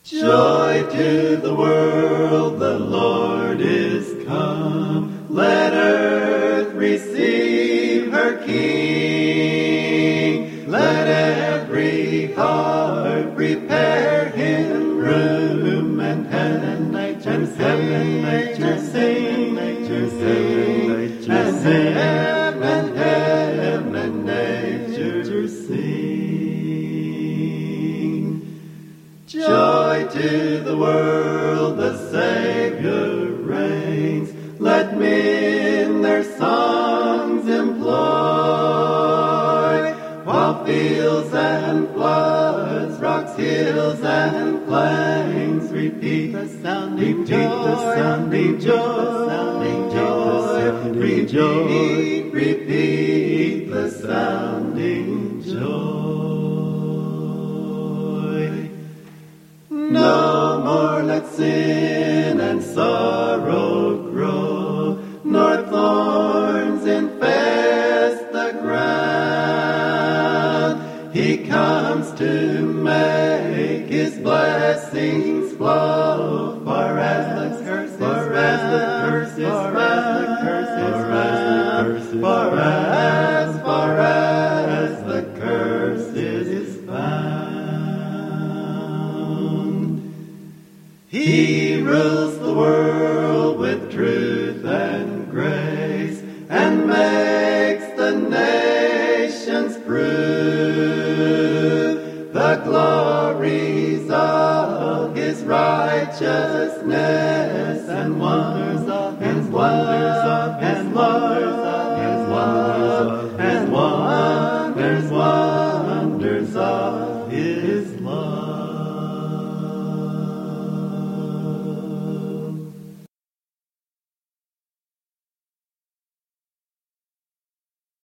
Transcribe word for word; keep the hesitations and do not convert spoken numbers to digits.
Joy to the world, the Lord is come. Let earth receive her King. Let every heart prepare him room, and heaven, nature, and heaven, nature sing, nature sing, nature and sing, heaven, heaven, nature sing. Joy to the world, the Savior reigns. Let men their songs employ, while fields and floods, rocks, hills, and plains repeat the sounding repeat joy, the sounding joy, sounding joy, repeat, repeat the sounding joy. No more let sin and sorrow grow, nor thorns infest the ground. He comes to make his blessings flow, far as the curse is far as the curse is far as the curse is far as far as the curse is found. He rules the world with truth and grace, and makes the nations prove the glories of his righteousness and wonders of